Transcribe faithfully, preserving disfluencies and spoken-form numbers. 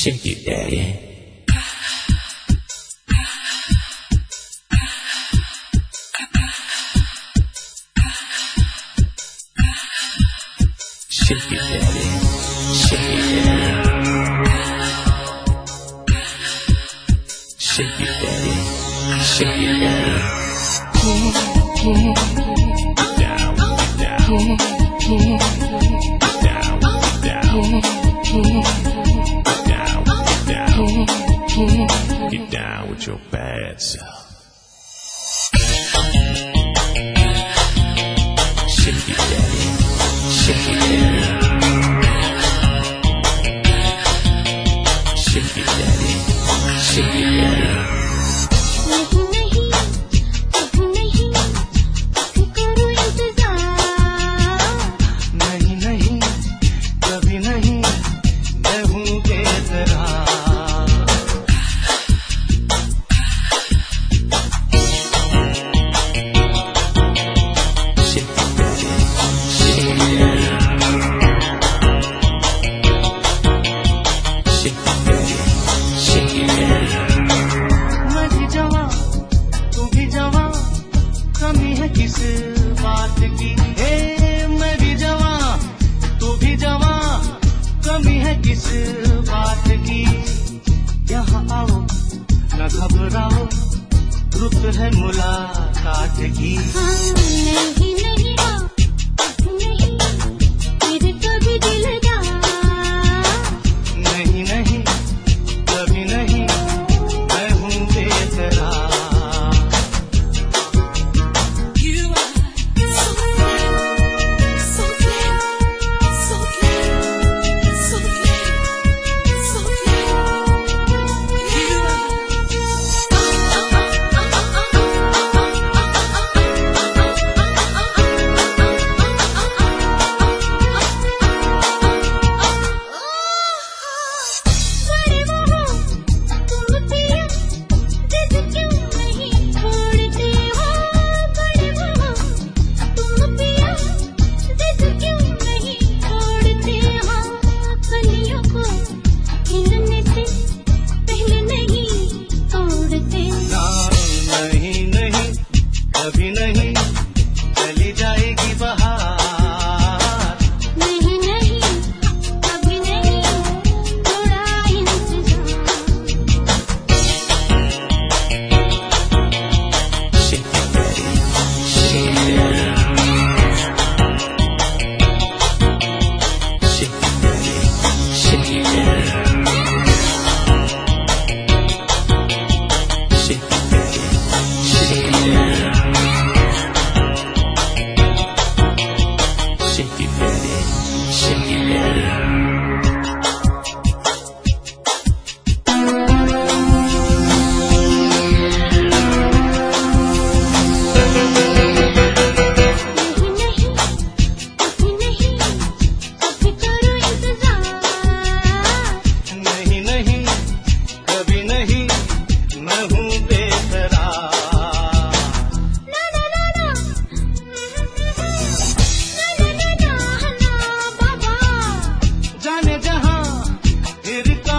Shake it, daddy. Shake it, daddy. Shake it, daddy. Shake it, daddy. Shake it, daddy. Down, down, down, down, down, down. Get down with your bad self. Shake it, daddy. Shake it, daddy. Shake it, daddy. Shake it, daddy. नहीं नहीं कभी नहीं मैं हूँ बेकरार किस बात की हे मैं भी जवां तू भी जवां कमी है किस बात की यहाँ आओ न घबराओ रुत है मुलाकात की नहीं नहीं नहीं तेरे कभी दिल जा नहीं नहीं कभी नहीं मैं हूँ बेकरार कभी नहीं चली जाएगी बहार नहीं नहीं कभी नहीं थोड़ा इंतजार Shake it, daddy. Shake it, daddy. Shake it, daddy. Shake it, daddy. Shake it, daddy. Shake it, daddy. Shake it, daddy. Shake it, daddy. नहीं नहीं कभी नहीं मैं हूँ बेकरार ना ना ना ना ना ना ना ना बाबा जाने जहाँ फिर